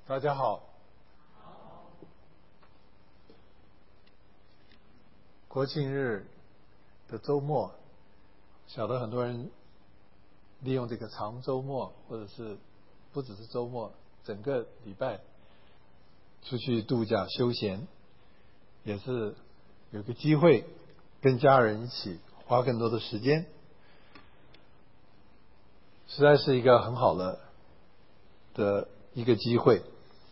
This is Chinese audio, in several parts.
大家好。国庆日的周末，晓得很多人利用这个长周末，或者是不只是周末，整个礼拜出去度假休闲，也是有个机会跟家人一起花更多的时间，实在是一个很好的一个机会。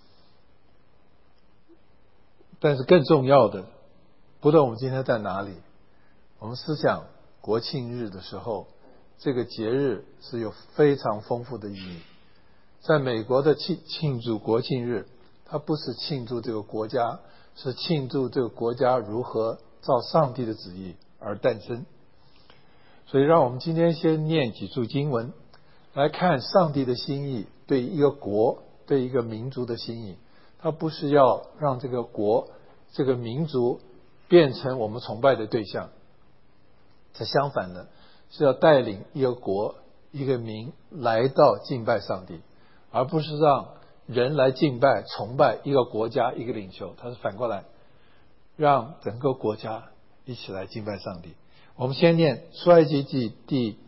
但是更重要的，不论我们今天在哪里，我们思想国庆日的时候，这个节日是有非常丰富的意义。在美国的庆祝国庆日，它不是庆祝这个国家，是庆祝这个国家如何照上帝的旨意而诞生。所以让我们今天先念几处经文，来看上帝的心意，对一个国，对一个民族的心意。他不是要让这个国、这个民族变成我们崇拜的对象，这相反的是要带领一个国、一个民来到敬拜上帝，而不是让人来敬拜、崇拜一个国家、一个领袖。他是反过来让整个国家一起来敬拜上帝。我们先念出埃及记第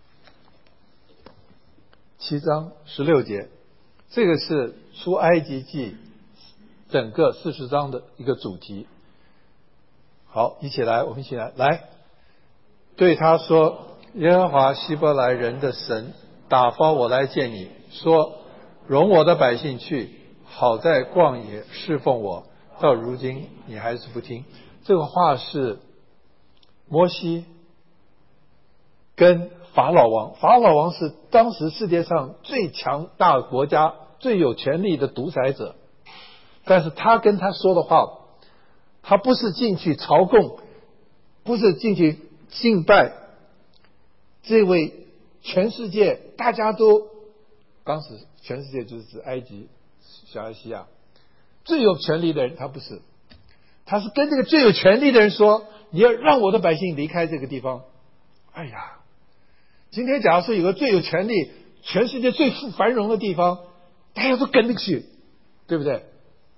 7章16节，这个是出埃及记整个40章的一个主题。好，我们一起来，对他说：耶和华希伯来人的神打发我来见你，说容我的百姓去，好在旷野侍奉我，到如今你还是不听。这个话是摩西跟法老王是当时世界上最强大的国家，最有权力的独裁者，但是他跟他说的话，他不是进去朝贡，不是进去敬拜这位全世界大家都，当时全世界就是指埃及、小亚细亚最有权力的人，他不是，他是跟这个最有权力的人说，你要让我的百姓离开这个地方。哎呀，今天假如说有个最有权力、全世界最繁荣的地方，大家都跟着去，对不对？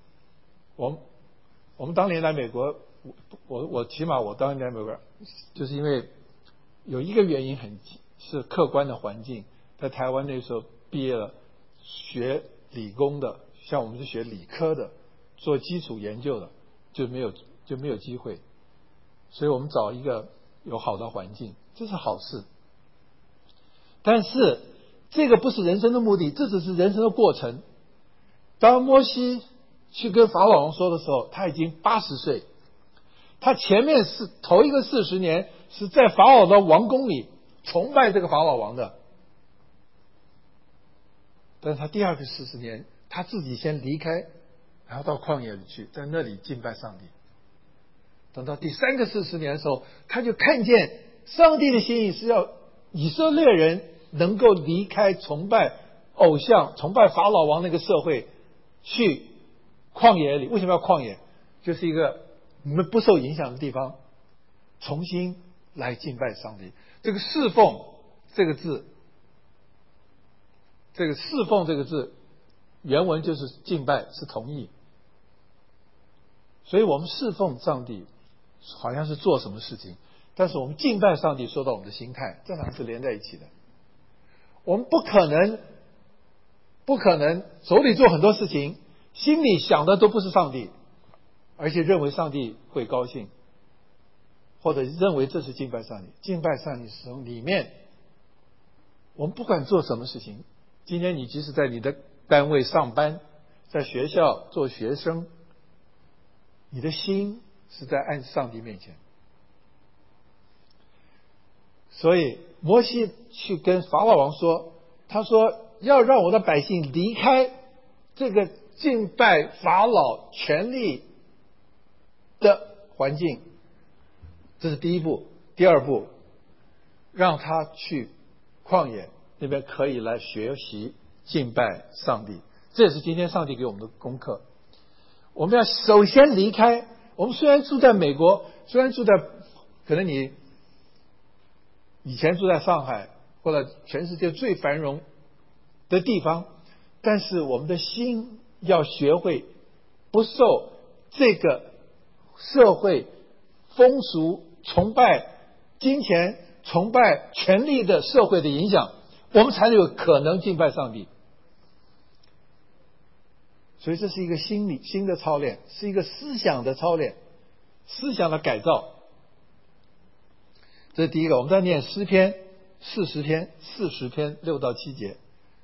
我们当年来美国，起码我当年来美国，就是因为有一个原因是客观的环境。在台湾那时候毕业了，学理工的，像我们是学理科的，做基础研究的，就没有机会。所以我们找一个有好的环境，这是好事。但是这个不是人生的目的，这只是人生的过程。当摩西去跟法老王说的时候，他已经80岁，他前面是头一个40年是在法老的王宫里崇拜这个法老王的，但是他第二个40年他自己先离开，然后到旷野里去，在那里敬拜上帝。等到第3个40年的时候，他就看见上帝的心意是要以色列人能够离开崇拜偶像、崇拜法老王那个社会，去旷野里。为什么要旷野？就是一个你们不受影响的地方，重新来敬拜上帝。这个侍奉这个字，原文就是敬拜，是同义。所以我们侍奉上帝好像是做什么事情，但是我们敬拜上帝说到我们的心态，这两个是连在一起的。我们不可能手里做很多事情，心里想的都不是上帝，而且认为上帝会高兴，或者认为这是敬拜上帝。敬拜上帝是从里面，我们不管做什么事情，今天你即使在你的单位上班，在学校做学生，你的心是在按上帝面前。所以摩西去跟法老王说，他说要让我的百姓离开这个敬拜法老权力的环境，这是第一步。第二步，让他去旷野那边可以来学习敬拜上帝。这也是今天上帝给我们的功课。我们要首先离开，我们虽然住在美国，虽然住在可能你以前住在上海或者全世界最繁荣的地方，但是我们的心要学会不受这个社会风俗、崇拜金钱、崇拜权力的社会的影响，我们才有可能敬拜上帝。所以这是一个新的操练，是一个思想的操练，思想的改造。这是第一个。我们再念诗篇40篇6到7节。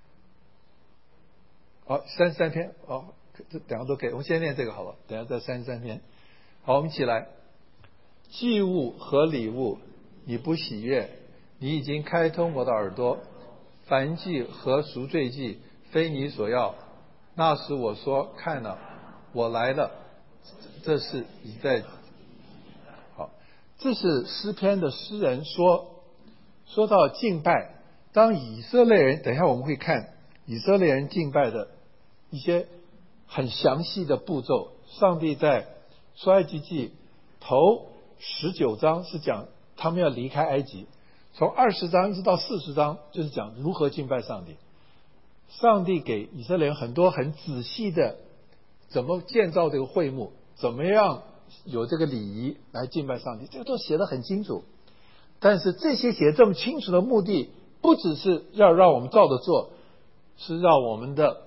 好，33篇，这两个都可以。我们先念这个好了，等一下再33篇。好，我们一起来。祭物和礼物你不喜悦，你已经开通我的耳朵。燔祭和赎罪祭非你所要。那时我说，看了，我来了。这是以在。好，这是诗篇的诗人说到敬拜，当以色列人，等一下我们会看以色列人敬拜的一些很详细的步骤。上帝在出埃及记头19章是讲他们要离开埃及，从20章一直到40章就是讲如何敬拜上帝。上帝给以色列人很多很仔细的怎么建造这个会幕，怎么样有这个礼仪来敬拜上帝，这个都写得很清楚。但是这些写这么清楚的目的，不只是要让我们照着做，是让我们的，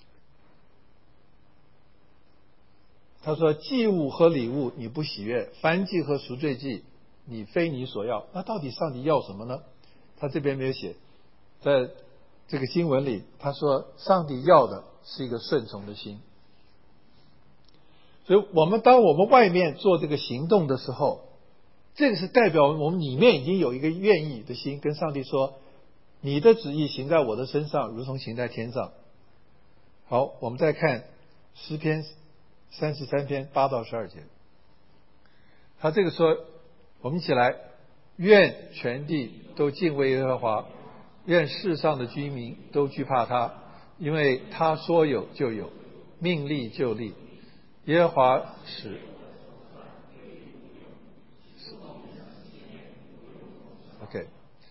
他说祭物和礼物你不喜悦，燔祭和赎罪祭你非你所要。那到底上帝要什么呢？他这边没有写，在这个经文里他说上帝要的是一个顺从的心。所以当我们外面做这个行动的时候，这个是代表我们里面已经有一个愿意的心，跟上帝说你的旨意行在我的身上，如同行在天上。好，我们再看诗篇33篇8到12节。他这个说，我们一起来，愿全地都敬畏耶和华，愿世上的居民都惧怕他，因为他说有就有，命立就立。耶和华使OK，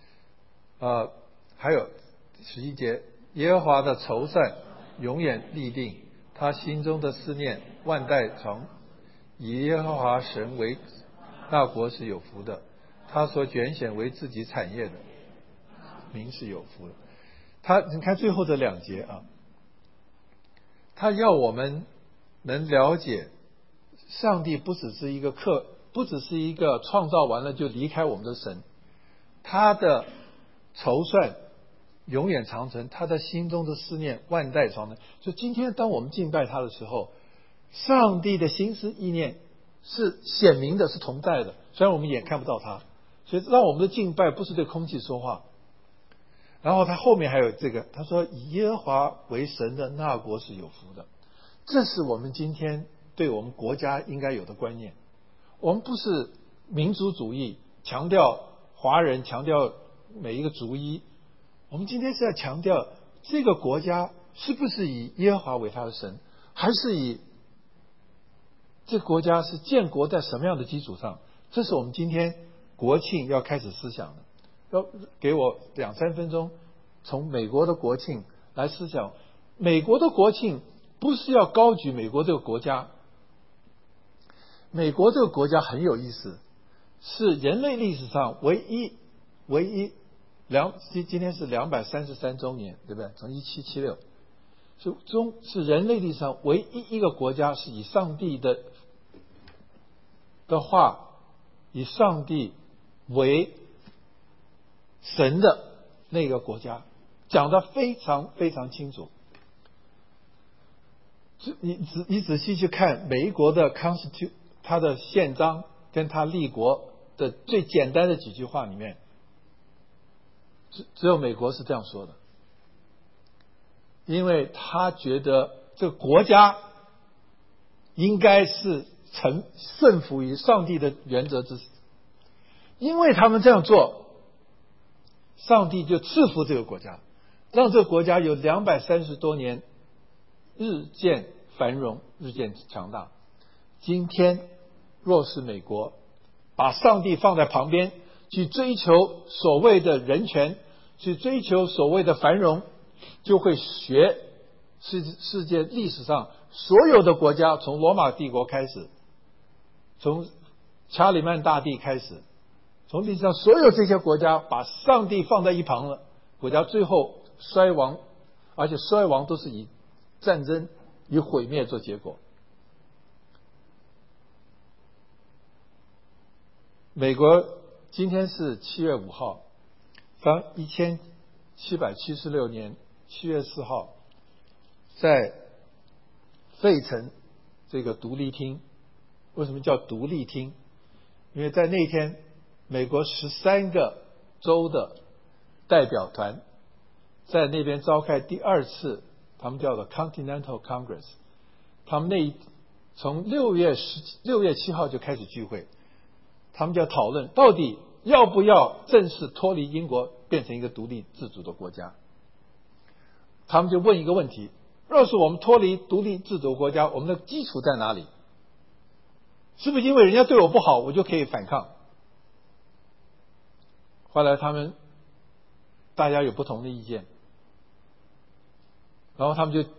还有11节，耶和华的筹算永远立定，他心中的思念万代长。以耶和华神为那国是有福的，他所拣选为自己产业的民是有福的。你看最后这2节啊，他要我们能了解上帝不只是一个创造完了就离开我们的神，他的筹算永远长存，他的心中的思念万代长存。所以今天当我们敬拜他的时候，上帝的心思意念是显明的，是同在的，虽然我们眼看不到他。所以让我们的敬拜不是对空气说话。然后他后面还有这个，他说以耶和华为神的那国是有福的。这是我们今天对我们国家应该有的观念。我们不是民族主义，强调华人，强调每一个族裔。我们今天是要强调这个国家是不是以耶和华为他的神，还是以这个国家是建国在什么样的基础上。这是我们今天国庆要开始思想的。要给我2-3分钟从美国的国庆来思想。美国的国庆不是要高举美国这个国家，美国这个国家很有意思，是人类历史上唯一今天是233周年，对不对？从1776是人类历史上唯一一个国家是以上帝的话，以上帝为神的那个国家，讲得非常非常清楚。你仔细去看每一国的 Constitution， 它的宪章跟它立国的最简单的几句话里面，只有美国是这样说的。因为他觉得这个国家应该是顺服于上帝的原则之子，因为他们这样做，上帝就赐福这个国家，让这个国家有230多年日渐繁荣，日渐强大。今天若是美国把上帝放在旁边，去追求所谓的人权，去追求所谓的繁荣，就会学世界历史上所有的国家，从罗马帝国开始，从查理曼大帝开始，从历史上所有这些国家把上帝放在一旁了，国家最后衰亡，而且衰亡都是以战争、以毁灭做结果。美国今天是7月5号，当1776年7月4号，在费城这个独立厅，为什么叫独立厅？因为在那天，美国13个州的代表团在那边召开第2次，他们叫做 Continental Congress。他们从6月7号就开始聚会，他们就要讨论到底要不要正式脱离英国，变成一个独立自主的国家。他们就问一个问题：若是我们脱离独立自主国家，我们的基础在哪里？是不是因为人家对我不好，我就可以反抗？后来大家有不同的意见，然后他们就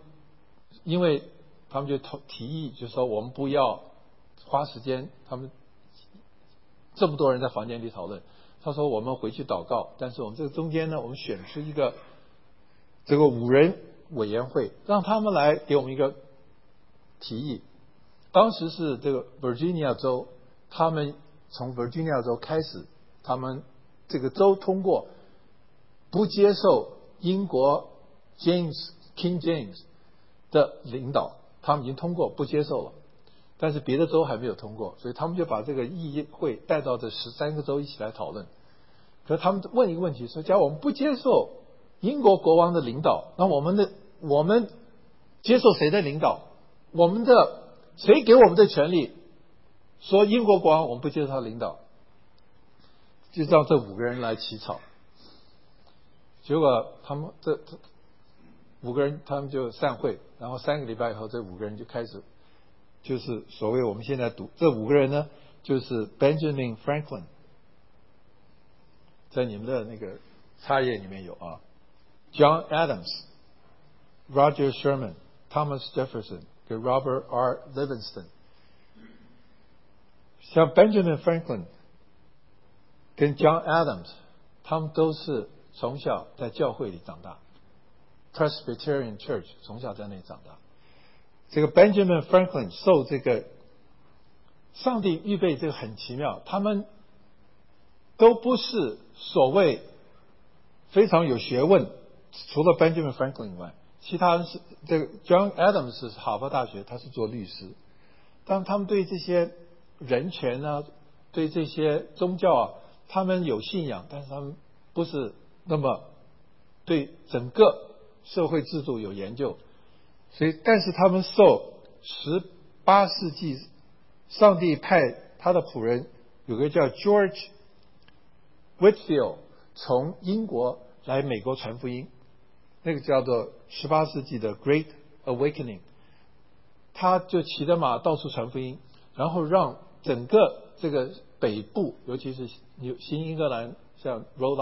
提议，就说我们不要花时间，他们这么多人在房间里讨论。他说我们回去祷告，但是我们这个中间呢，我们选出一个这个5人委员会，让他们来给我们一个提议。当时是这个 Virginia 州，他们从 Virginia 州开始，他们这个州通过不接受英国 King James 的领导，他们已经通过不接受了，但是别的州还没有通过，所以他们就把这个议会带到这13个州一起来讨论。可是他们问一个问题，说假如我们不接受英国国王的领导，那我们接受谁的领导？谁给我们的权利？说英国国王我们不接受他的领导，就让这5个人来起草。结果他们这5个人他们就散会，然后3个礼拜以后，这5个人就开始，就是所谓我们现在读这5个人呢，就是 Benjamin Franklin， 在你们的那个插页里面有啊 ，John Adams、Roger Sherman、Thomas Jefferson 跟 Robert R. Livingston。像 Benjamin Franklin 跟 John Adams， 他们都是从小在教会里长大 ，Presbyterian Church 从小在那里长大。这个 Benjamin Franklin 受这个上帝预备，这个很奇妙，他们都不是所谓非常有学问，除了 Benjamin Franklin 以外，其他人是这个 John Adams 是哈佛大学，他是做律师，但他们对这些人权啊，对这些宗教啊，他们有信仰，但是他们不是那么对整个社会制度有研究，所以但是他们受18世纪上帝派他的仆人有个叫 George Whitefield 从英国来美国传福音，那个叫做18世纪的 Great Awakening， 他就骑着马到处传福音，然后让整个这个北部，尤其是新英格兰，像 Rhode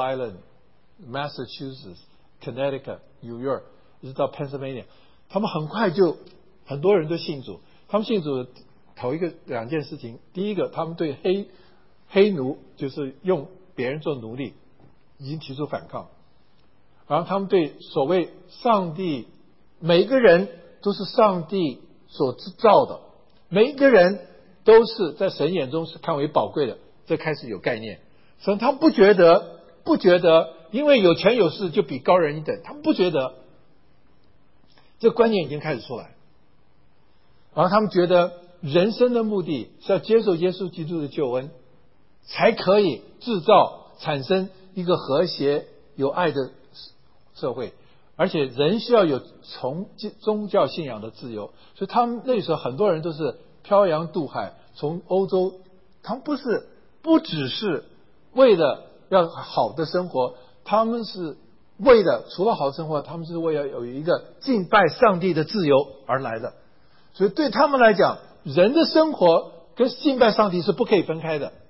Island、Massachusetts、Connecticut、New York， 一直到 Pennsylvania， 他们很快就很多人都信主。他们信主头2件事情，第一个，他们对黑奴，就是用别人做奴隶，已经提出反抗。然后他们对所谓上帝，每个人都是上帝所制造的，每一个人都是在神眼中是看为宝贵的，这开始有概念。所以他们不觉得因为有权有势就比高人一等，他们不觉得，这观念已经开始出来。然后他们觉得人生的目的是要接受耶稣基督的救恩，才可以产生一个和谐有爱的社会，而且人需要有从宗教信仰的自由。所以他们那时候很多人都是漂洋渡海从欧洲，他们不只是为了要好的生活，他们是为了除了好生活，他们是为了有一个敬拜上帝的自由而来的。所以对他们来讲，人的生活跟敬拜上帝是不可以分开的。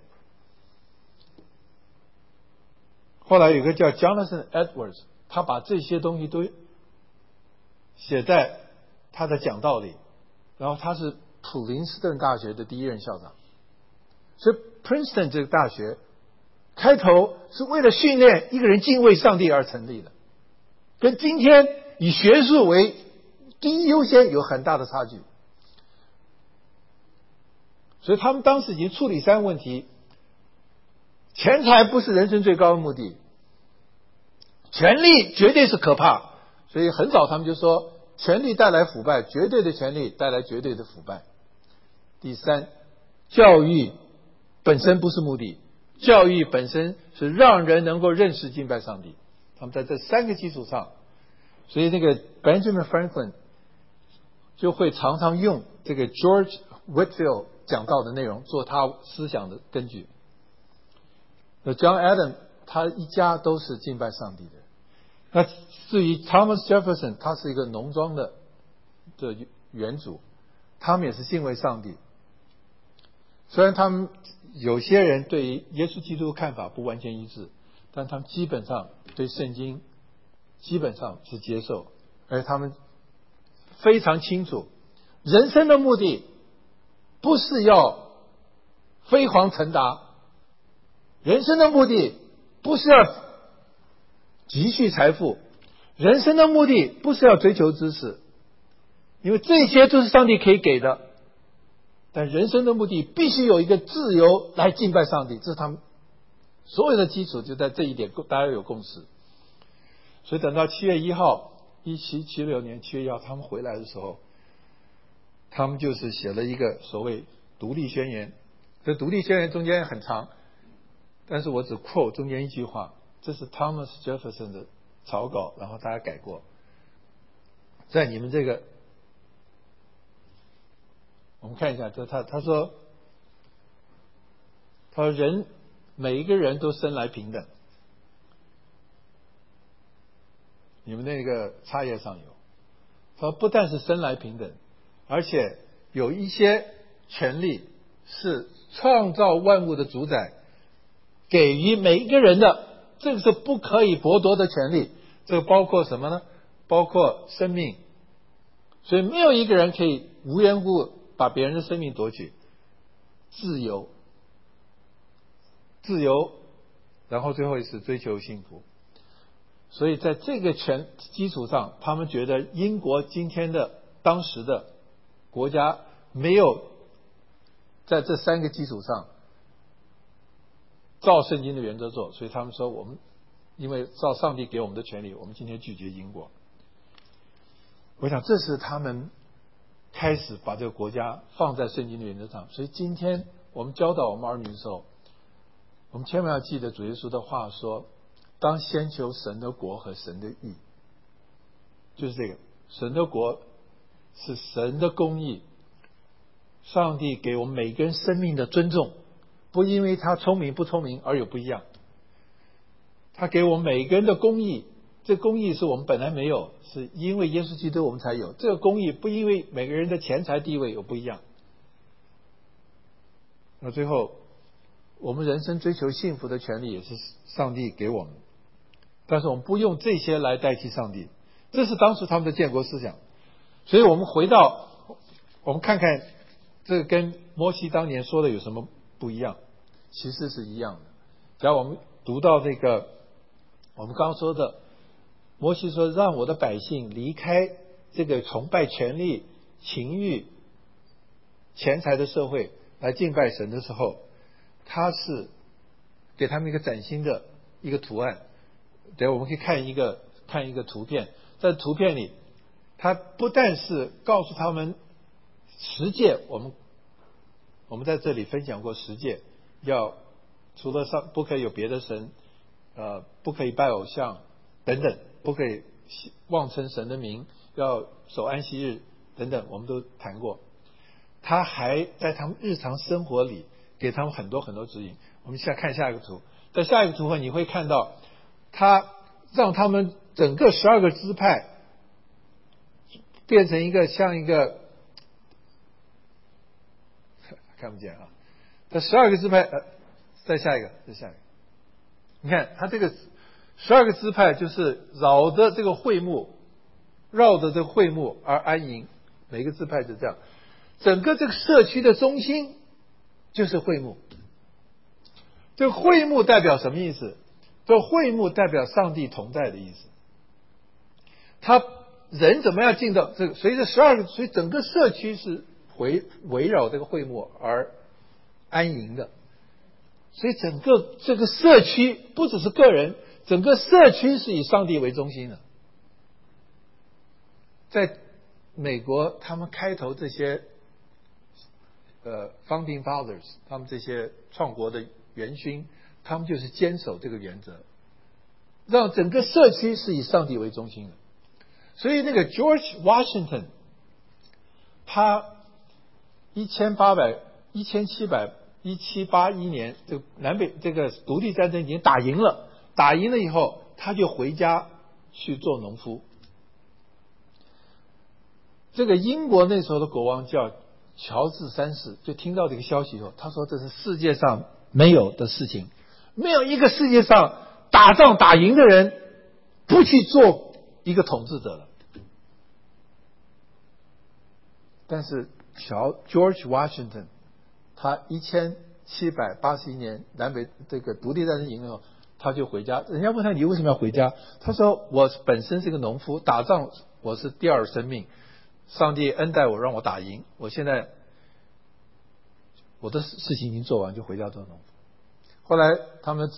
后来有个叫 Jonathan Edwards， 他把这些东西都写在他的讲道里，然后他是普林斯顿大学的第一任校长。所以 Princeton 这个大学开头是为了训练一个人敬畏上帝而成立的，跟今天以学术为第一优先有很大的差距。所以他们当时已经处理三个问题：钱财不是人生最高的目的，权力绝对是可怕，所以很早他们就说权力带来腐败，绝对的权力带来绝对的腐败。第三，教育本身不是目的，教育本身是让人能够认识敬拜上帝。他们在这三个基础上，所以那个 Benjamin Franklin 就会常常用这个 George Whitefield 讲道的内容做他思想的根据。那 John Adams 他一家都是敬拜上帝的。那至于 Thomas Jefferson 他是一个农庄的原主，他们也是敬畏上帝。虽然他们有些人对于耶稣基督看法不完全一致，但他们基本上对圣经基本上是接受，而且他们非常清楚人生的目的不是要飞黄腾达，人生的目的不是要积蓄财富，人生的目的不是要追求知识，因为这些都是上帝可以给的，但人生的目的必须有一个自由来敬拜上帝，这是他们所有的基础，就在这一点大家有共识。所以等到7月1号1776年7月1号他们回来的时候，他们就是写了一个所谓独立宣言。这独立宣言中间很长，但是我只 quote 中间一句话，这是 Thomas Jefferson 的草稿，然后大家改过。在你们这个我们看一下，他说人每一个人都生来平等，你们那个插页上有。他说不但是生来平等，而且有一些权利是创造万物的主宰给予每一个人的，这个是不可以剥夺的权利。这个包括什么呢？包括生命。所以没有一个人可以无缘无故把别人的生命夺取。自由，然后最后是追求幸福。所以在这个基础上，他们觉得英国今天的当时的国家没有在这三个基础上照圣经的原则做，所以他们说我们因为照上帝给我们的权利，我们今天拒绝英国。我想这是他们开始把这个国家放在圣经的原则上。所以今天我们教导我们儿女的时候，我们千万要记得主耶稣的话说，当先求神的国和神的义，就是这个神的国是神的公义，上帝给我们每个人生命的尊重，不因为他聪明不聪明而有不一样。他给我们每个人的公义，这公义是我们本来没有，是因为耶稣基督我们才有。这个公义不因为每个人的钱财地位有不一样。那最后我们人生追求幸福的权利也是上帝给我们，但是我们不用这些来代替上帝，这是当时他们的建国思想。所以我们回到我们看看这个跟摩西当年说的有什么不一样，其实是一样的。假如我们读到这个我们刚刚说的，摩西说让我的百姓离开这个崇拜权力、情欲、钱财的社会来敬拜神的时候，他是给他们一个崭新的一个图案。等下我们可以看一个图片，在图片里他不但是告诉他们十诫，我们在这里分享过十诫，要除了不可以有别的神，不可以拜偶像等等，不可以妄称神的名，要守安息日等等，我们都谈过。他还在他们日常生活里给他们很多很多指引。我们看下一个图，在下一个图你会看到他让他们整个12个支派变成一个像一个看不见啊，这12个支派再下一个，你看他这个12个支派就是绕着这个会幕绕着这个会幕而安营，每个支派就这样。整个这个社区的中心就是会幕。这个会幕代表什么意思？这会幕代表上帝同在的意思。他人怎么样进到这个？随着所以整个社区是围绕这个会幕而安营的。所以整个这个社区不只是个人，整个社区是以上帝为中心的。在美国，他们开头这些founding fathers， 他们这些创国的元勋，他们就是坚守这个原则，让整个社区是以上帝为中心的。所以那个 George Washington， 他1781年，这南北这个独立战争已经打赢了以后，他就回家去做农夫。这个英国那时候的国王叫乔治三世，就听到这个消息以后，他说这是世界上没有的事情，没有一个世界上打仗打赢的人不去做一个统治者了。但是George Washington， 他1781年南北这个独立战争赢了以后，他就回家。人家问他你为什么要回家？他说我本身是个农夫，打仗我是第二生命，上帝恩待我让我打赢，我现在我的事情已经做完，就回家做农夫。后来他们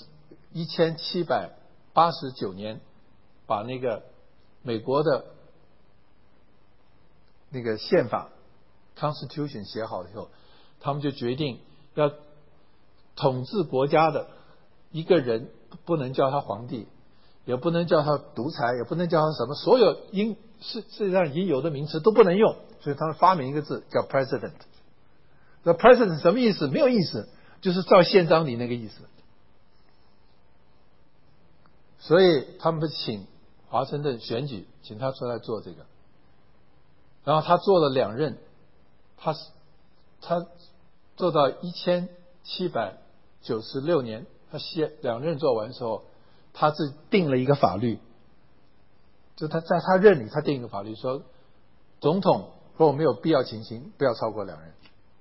1789年把那个美国的那个宪法 Constitution 写好了以后，他们就决定要统治国家的一个人不能叫他皇帝，也不能叫他独裁，也不能叫他什么，所有世界上已经有的名词都不能用，所以他们发明一个字叫 president。 那 president 什么意思？没有意思，就是照宪章里那个意思。所以他们请华盛顿选举，请他出来做这个，然后他做了2任，他做到1796年，他2任做完之后，他是定了一个法律，就他在他任里，他定一个法律说，总统如果没有必要情形，不要超过2任。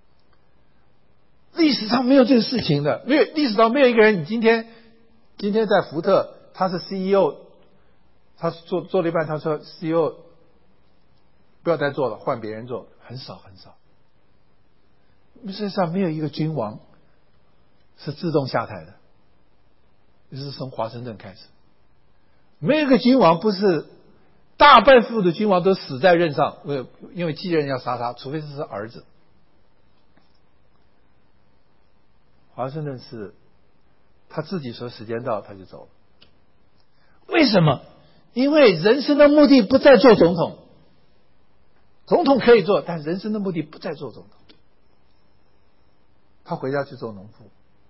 历史上没有这个事情的，历史上没有一个人，你今天在福特，他是 CEO， 他做了一半，他说 CEO 不要再做了，换别人做，很少。世界上没有一个君王是自动下台的，就是从华盛顿开始，没有一个君王不是，大半数的君王都死在任上，因为继任人要杀他，除非是儿子。华盛顿是他自己说时间到他就走了。为什么？因为人生的目的不在做总统，总统可以做，但人生的目的不在做总统。他回家去做农夫。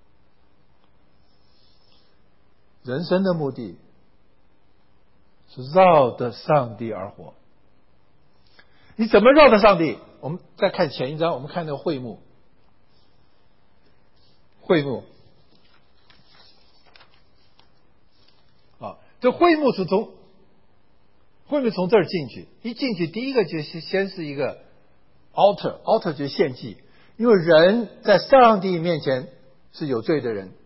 人生的目的是绕着上帝而活。你怎么绕着上帝？我们再看前一章，我们看那个会幕。这会幕是从这儿进去，一进去第一个就是先是一个 altar 就是献祭，因为人在上帝面前是有罪的人。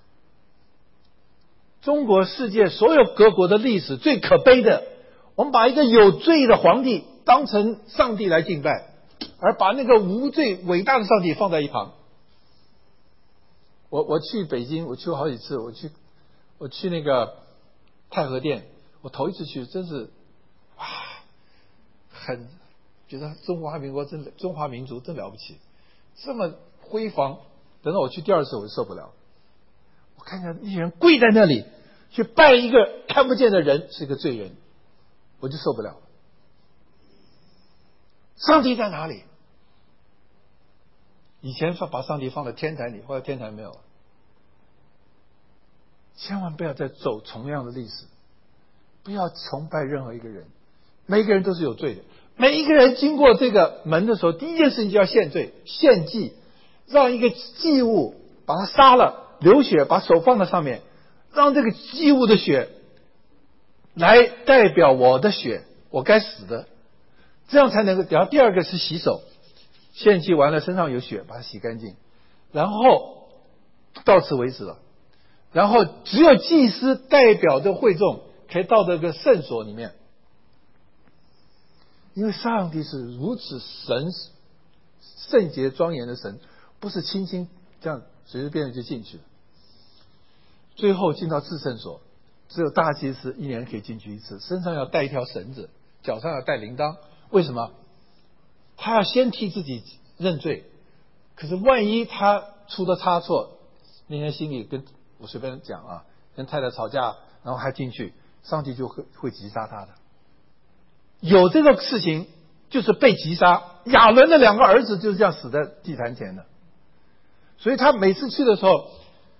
中国世界所有各国的历史最可悲的，我们把一个有罪的皇帝当成上帝来敬拜，而把那个无罪伟大的上帝放在一旁。我去北京，我去过好几次，我去那个太和殿，我头一次去，真是很觉得中华民族真了不起，这么辉煌。等到我去第2次，我就受不了。我看见那些人跪在那里去拜一个看不见的人，是个罪人，我就受不了。上帝在哪里？以前把上帝放在天台里，后来天台没有了。千万不要再走同样的历史，不要崇拜任何一个人，每一个人都是有罪的。每一个人经过这个门的时候，第一件事情就要献罪献祭，让一个祭物把它杀了，流血，把手放在上面，让这个祭物的血来代表我的血， 我该死的，这样才能够。然后第二个是洗手，献祭完了身上有血，把它洗干净，然后到此为止了。然后只有祭司代表的会众可以到这个圣所里面，因为上帝是如此圣洁庄严的神，不是轻轻这样随随便便就进去了。最后进到至圣所，只有大祭司一年可以进去一次，身上要带一条绳子，脚上要带铃铛。为什么？他要先替自己认罪，可是万一他出了差错，那天心里跟我随便讲啊，跟太太吵架，然后还进去，上帝就会击杀他的。有这个事情就是被击杀，亚伦的2个儿子就是这样死在祭坛前的。所以他每次去的时候，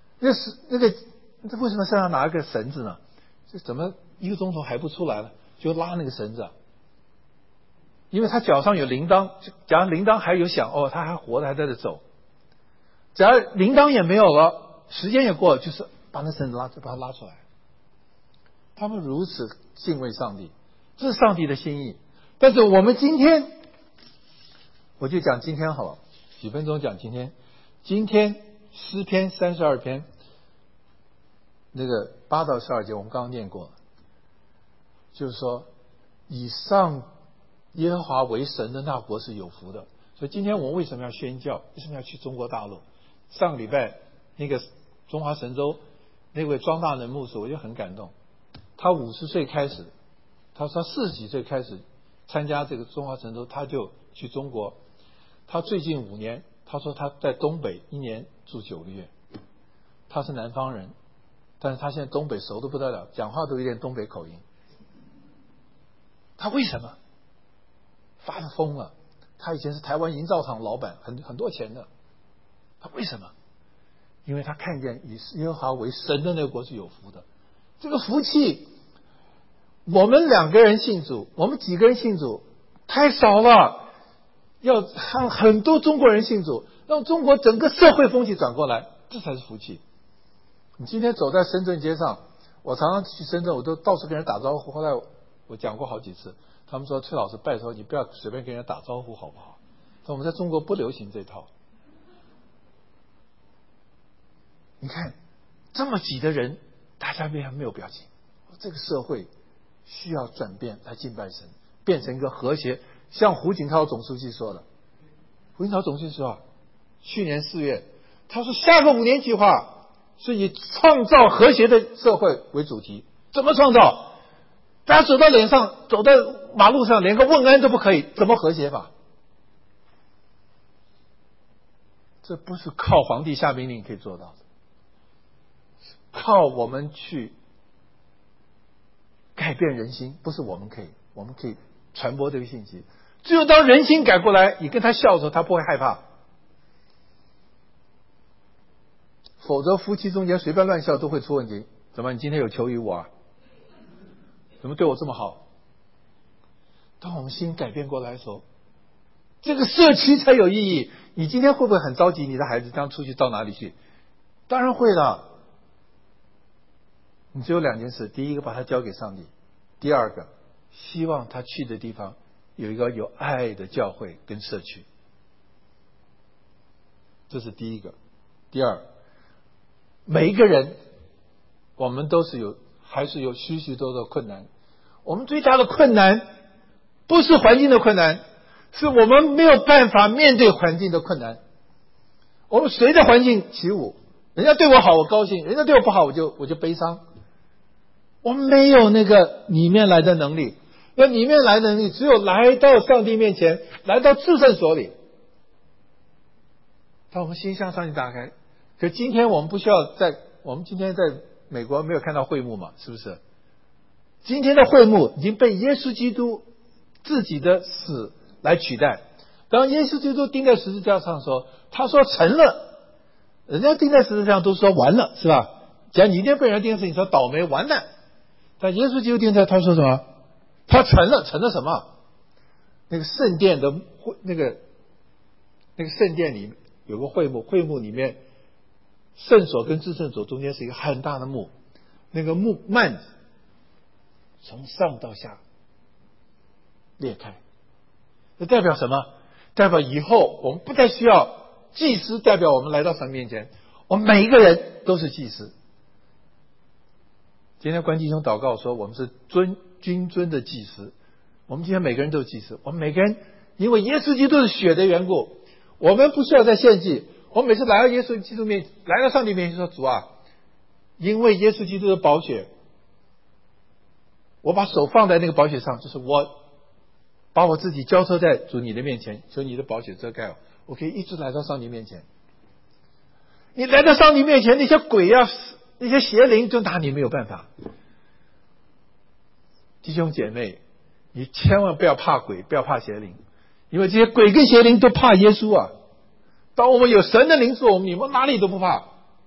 为什么身上拿一个绳子呢？这怎么1个钟头还不出来了？就拉那个绳子，因为他脚上有铃铛，假如铃铛还有响，他还活着，还在这走。假如铃铛也没有了，时间也过了，就是把那绳子把它拉出来。他们如此敬畏上帝，这是上帝的心意。但是我们今天，我就讲今天好了，几分钟讲今天。今天诗篇32篇那个8到12节我们刚刚念过了，就是说以上耶和华为神的那国是有福的。所以今天我们为什么要宣教？为什么要去中国大陆？上个礼拜那个中华神州那位庄大能牧师，我就很感动。他50岁开始，他说他40几岁开始参加这个中华神州，他就去中国。他最近5年，他说他在东北1年住9个月。他是南方人，但是他现在东北熟得不得了，讲话都有点东北口音。他为什么？发了疯了。他以前是台湾营造厂老板，很多钱的。他为什么？因为他看见以耶和华为神的那个国是有福的。这个福气，我们2个人信主，我们几个人信主太少了，要让很多中国人信主，让中国整个社会风气转过来，这才是福气。你今天走在深圳街上，我常常去深圳，我都到处跟人打招呼。后来我讲过好几次，他们说崔老师拜托你不要随便跟人家打招呼好不好？但我们在中国不流行这套。你看这么挤的人，大家没有表情，这个社会需要转变来敬拜神，变成一个和谐。像胡锦涛总书记说的，胡锦涛总书记说，去年4月，他说下个5年计划是以创造和谐的社会为主题。怎么创造？大家走到脸上，走在马路上，连个问安都不可以，怎么和谐法？这不是靠皇帝下命令可以做到的，靠我们去改变人心，不是我们可以传播这个信息。只有当人心改过来，你跟他笑的时候，他不会害怕。否则夫妻中间随便乱笑都会出问题。怎么你今天有求于我啊？怎么对我这么好？当我们心改变过来的时候，这个社区才有意义。你今天会不会很着急你的孩子将出去到哪里去？当然会了。你只有2件事，第一个把他交给上帝，第二个希望他去的地方有一个有爱的教会跟社区，这是第一个。第二，每一个人我们都是还是有许许多多的困难。我们最大的困难不是环境的困难，是我们没有办法面对环境的困难。我们随着环境起舞，人家对我好我高兴，人家对我不好我就悲伤。我们没有那个里面来的能力，那里面来的能力只有来到上帝面前，来到至圣所里，当我们心向上帝打开。可今天我们不需要我们今天在美国没有看到会幕嘛，是不是？今天的会幕已经被耶稣基督自己的死来取代。当耶稣基督钉在十字架上的时候，他说成了，人家钉在十字架上都说完了，是吧？假如你一定被人钉死，你说倒霉完蛋。但耶稣基督钉在，他说什么？他成了什么？那个圣殿的那个圣殿里有个会幕，会幕里面圣所跟至圣所中间是一个很大的幕，那个幕幔子从上到下裂开。这代表什么？代表以后我们不再需要祭司代表我们来到神面前，我们每一个人都是祭司。今天关弟兄祷告说，我们是君尊的祭司。我们今天每个人都是祭司，我们每个人因为耶稣基督的血的缘故，我们不需要再献祭。我们每次来到耶稣基督来到上帝面前说，主啊，因为耶稣基督的宝血，我把手放在那个宝血上，就是我把我自己交托在主你的面前，求你的宝血遮盖我，我可以一直来到上帝面前。你来到上帝面前，那些鬼啊，那些邪灵就拿你没有办法。弟兄姐妹，你千万不要怕鬼，不要怕邪灵，因为这些鬼跟邪灵都怕耶稣啊。当我们有神的灵做我们，你们哪里都不怕。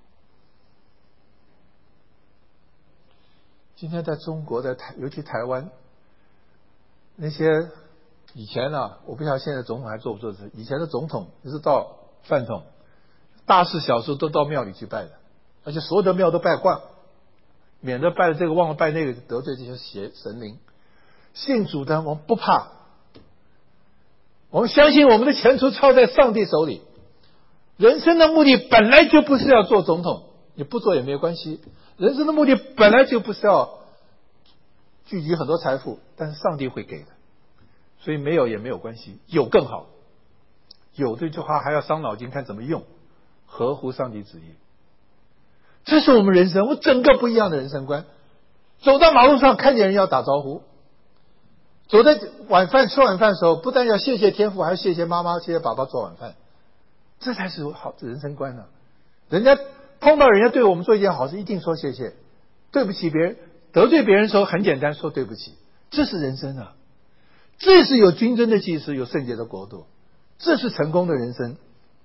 今天在中国，尤其台湾，那些以前啊，我不晓得现在总统还做不做这，以前的总统一直到饭桶，大事小事都到庙里去拜的，而且所有的庙都拜惯，免得拜了这个忘了拜那个，得罪这些神灵。信主的我们不怕，我们相信我们的前途操在上帝手里。人生的目的本来就不是要做总统，你不做也没有关系。人生的目的本来就不是要聚集很多财富，但是上帝会给的，所以没有也没有关系，有更好。有的就还要伤脑筋看怎么用，合乎上帝旨意。这是我们人生，我整个不一样的人生观。走到马路上看见人要打招呼，走在吃晚饭的时候，不但要谢谢天父，还要谢谢妈妈，谢谢爸爸做晚饭，这才是好人生观呢。人家碰到人家对我们做一件好事，一定说谢谢，对不起别人，得罪别人的时候很简单，说对不起，这是人生啊。这是有君尊的祭司，有圣洁的国度，这是成功的人生。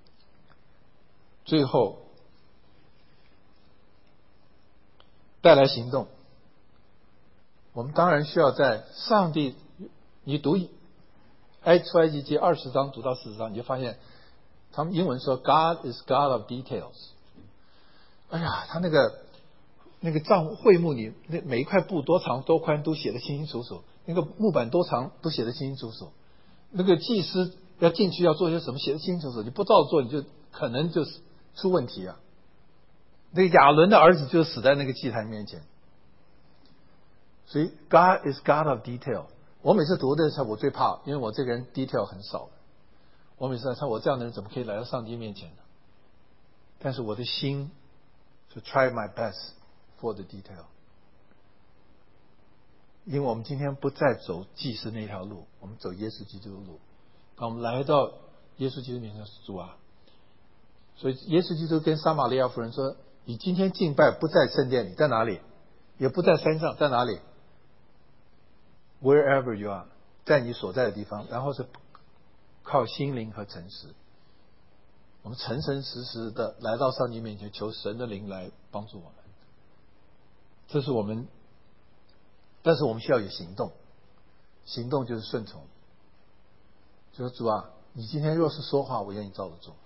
最后带来行动，我们当然需要在上帝，你读出埃及记20章读到40章，你就发现他们英文说 God is God of details。 哎呀，他那个会幕里那每一块布多长多宽都写得清清楚楚，那个木板多长都写得清清楚楚，那个祭司要进去要做些什么写得清清楚楚，你不照做你就可能就是出问题啊。那个亚伦的儿子就死在那个祭坛面前。所以 God is God of detail。 我每次读的时候我最怕，因为我这个人 detail 很少，我每次在想我这样的人怎么可以来到上帝面前呢？但是我的心是 try my best for the detail。 因为我们今天不再走祭司那条路，我们走耶稣基督的路。当我们来到耶稣基督面前，主啊，所以耶稣基督跟撒玛利亚妇人说，你今天敬拜不在圣殿里，在哪里？也不在山上，在哪里？ Wherever you are， 在你所在的地方。然后是靠心灵和诚实，我们诚诚实实的来到上帝面前，求神的灵来帮助我们。这是我们，但是我们需要有行动，行动就是顺从，就是主啊，你今天若是说话，我愿意照着做。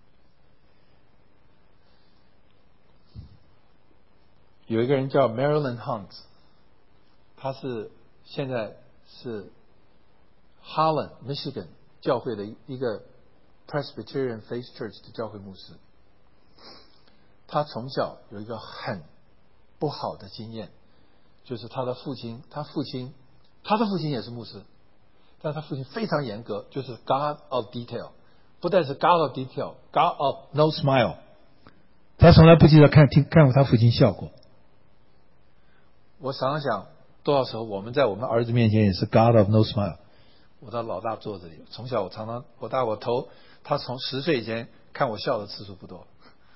有一个人叫 Marilyn Hunt， 他是现在是 Holland Michigan 教会的一个 Presbyterian Faith Church 的教会牧师。他从小有一个很不好的经验，就是他的父亲也是牧师，但是他父亲非常严格，就是 God of detail， 不但是 God of detail， God of no smile， 他从来不记得看过他父亲笑过。我常想多少时候我们在我们儿子面前也是 God of no smile。 我的老大坐这里，从小我常常我头，他从10岁以前看我笑的次数不多。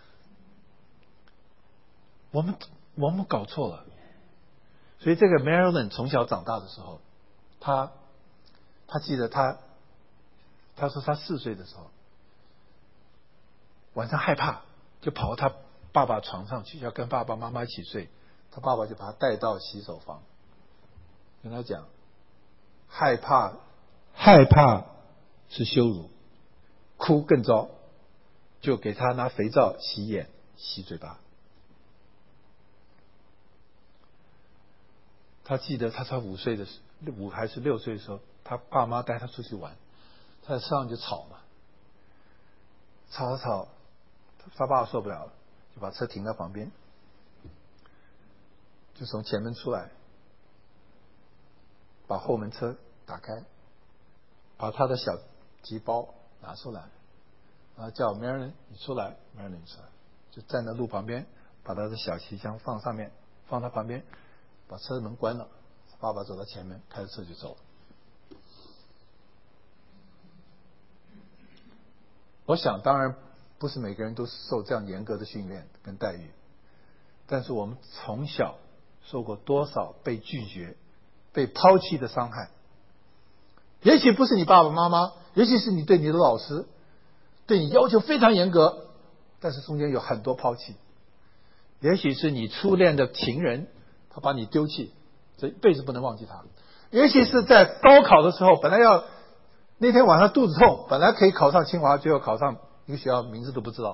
我们搞错了。所以这个 Marilyn 从小长大的时候，他记得他说他4岁的时候晚上害怕，就跑到他爸爸床上去，要跟爸爸妈妈一起睡。他爸爸就把他带到洗手房，跟他讲，害怕是羞辱，哭更糟，就给他拿肥皂洗眼洗嘴巴。他记得他才5岁还是6岁的时候， 他爸妈带他出去玩，他在车上就吵嘛，吵，他爸爸受不了了，就把车停在旁边，就从前门出来，把后门车打开，把他的小急包拿出来，然后叫 Marilyn 你出来 ，Marilyn 出来，就站在路旁边，把他的小皮箱放上面，放他旁边，把车门关了，爸爸走到前面，开着车就走了。我想当然不是每个人都受这样严格的训练跟待遇，但是我们从小受过多少被拒绝、被抛弃的伤害。也许不是你爸爸妈妈，也许是你对你的老师对你要求非常严格，但是中间有很多抛弃。也许是你初恋的情人，他把你丢弃，这一辈子不能忘记他。也许是在高考的时候，本来要那天晚上肚子痛，本来可以考上清华，最后考上一个学校名字都不知道。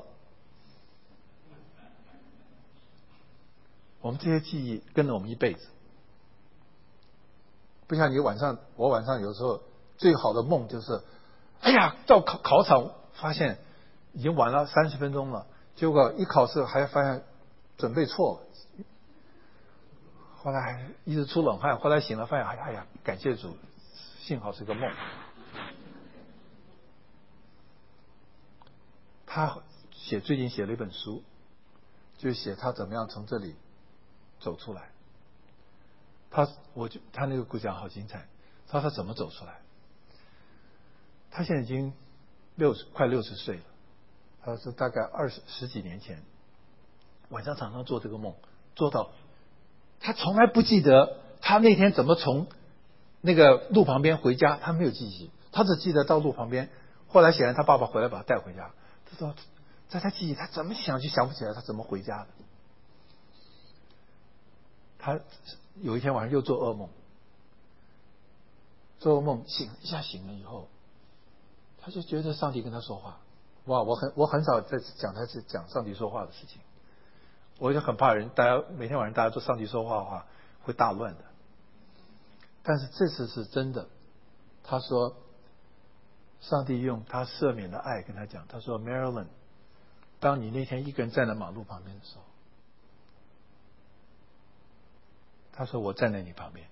我们这些记忆跟了我们一辈子，不像你我晚上有时候最好的梦就是，哎呀，到考场发现已经晚了30分钟了，结果一考试还发现准备错了，后来一直出冷汗，后来醒了发现，哎呀，感谢主，幸好是个梦。他最近写了一本书，就写他怎么样从这里走出来。他那个故事讲好精彩，他说他怎么走出来。他现在已经快60岁了，他说大概十几年前，晚上常常做这个梦，做到他从来不记得他那天怎么从那个路旁边回家，他没有记忆，他只记得到路旁边。后来显然他爸爸回来把他带回家，他说在他记忆他怎么想就想不起来他怎么回家的。他有一天晚上又做噩梦，醒了以后，他就觉得上帝跟他说话。哇，我很少在讲上帝说话的事情，我就很怕每天晚上大家做上帝说话的话会大乱的。但是这次是真的，他说上帝用他赦免的爱跟他讲，他说 Marilyn， 当你那天一个人站在马路旁边的时候，他说我站在你旁边。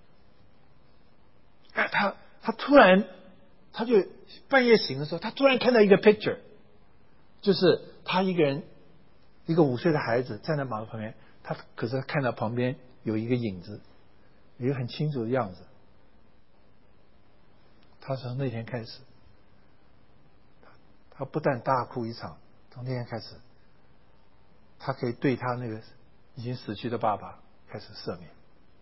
他突然他就半夜醒的时候，他突然看到一个 picture， 就是他一个人，一个5岁的孩子站在马路旁边，可是他看到旁边有一个影子，有一个很清楚的样子。他从那天开始，他不但大哭一场，从那天开始，他可以对他那个已经死去的爸爸开始赦免。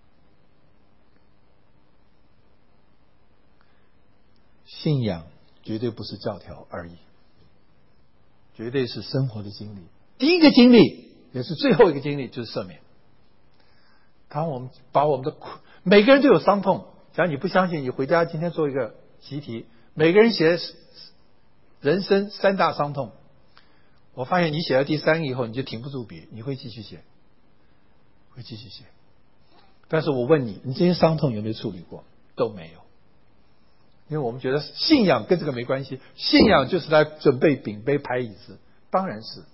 信仰绝对不是教条而已，绝对是生活的经历。第一个经历也是最后一个经历就是赦免。当我们把我们的每个人都有伤痛，假如你不相信，你回家今天做一个习题，每个人写人生3大伤痛。我发现你写到第3个以后你就停不住笔，你会继续写，但是我问你，你这些伤痛有没有处理过？都没有。因为我们觉得信仰跟这个没关系，信仰就是来准备饼杯排椅子，当然是。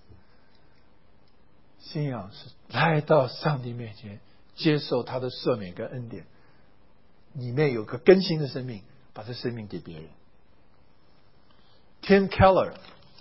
信仰是来到上帝面前，接受他的赦免跟恩典，里面有个更新的生命，把这生命给别人。Tim Keller，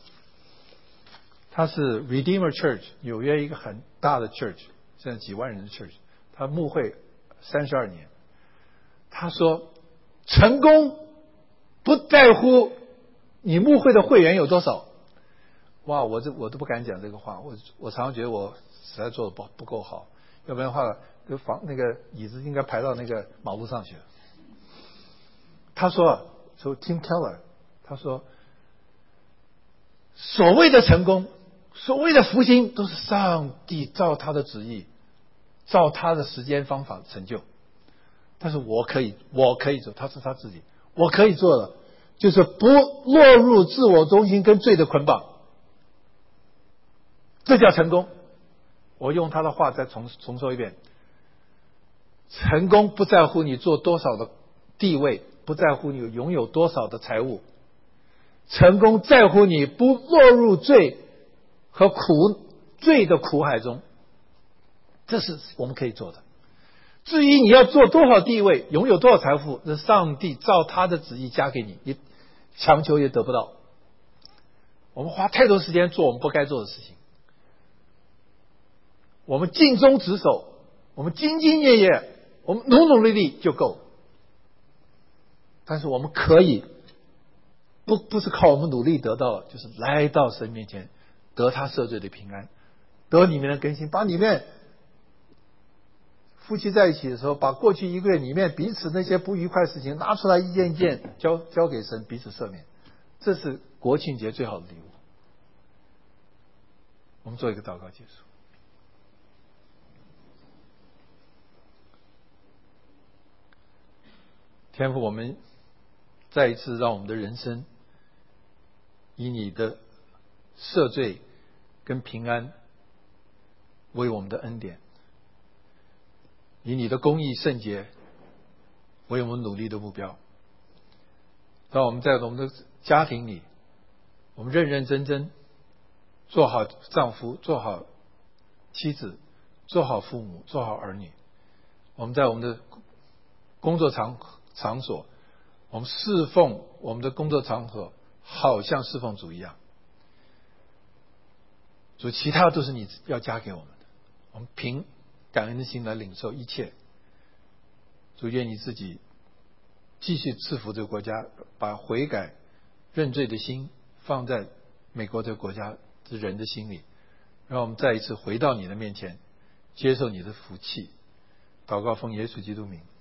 他是 Redeemer Church 纽约一个很大的 church， 现在几万人的 church， 他牧会32年。他说成功不在乎你牧会的会员有多少。哇，我都不敢讲这个话。我常常觉得我实在做的不够好，要不然的话，那个椅子应该排到那个马路上去了。他说 Tim Keller， 他说所谓的成功，所谓的福星，都是上帝照他的旨意，照他的时间方法成就。但是我可以做，他是他自己，我可以做的就是不落入自我中心跟罪的捆绑，这叫成功。我用他的话再重说一遍，成功不在乎你做多少的地位， 不在乎你拥有多少的财物，成功在乎你不落入罪和罪的苦海中。这是我们可以做的。至于你要做多少地位，拥有多少财富，是上帝照他的旨意加给你，你强求也得不到。我们花太多时间做我们不该做的事情，我们尽忠职守，我们兢兢业业，我们努努力力就够。但是我们可以不是靠我们努力得到，就是来到神面前，得他赦罪的平安，得里面的更新，把里面夫妻在一起的时候，把过去一个月里面彼此那些不愉快的事情拿出来一件一件交给神，彼此赦免。这是国庆节最好的礼物。我们做一个祷告结束。天父，我们再一次让我们的人生以你的赦罪跟平安为我们的恩典，以你的公义圣洁为我们努力的目标。让我们在我们的家庭里，我们认认真真做好丈夫，做好妻子，做好父母，做好儿女。我们在我们的工作场所，我们侍奉我们的工作场合好像侍奉主一样。主，其他都是你要加给我们的，我们凭感恩的心来领受一切。主，愿你自己继续赐福这个国家，把悔改认罪的心放在美国这个国家的人的心里，让我们再一次回到你的面前，接受你的福气。祷告奉耶稣基督名。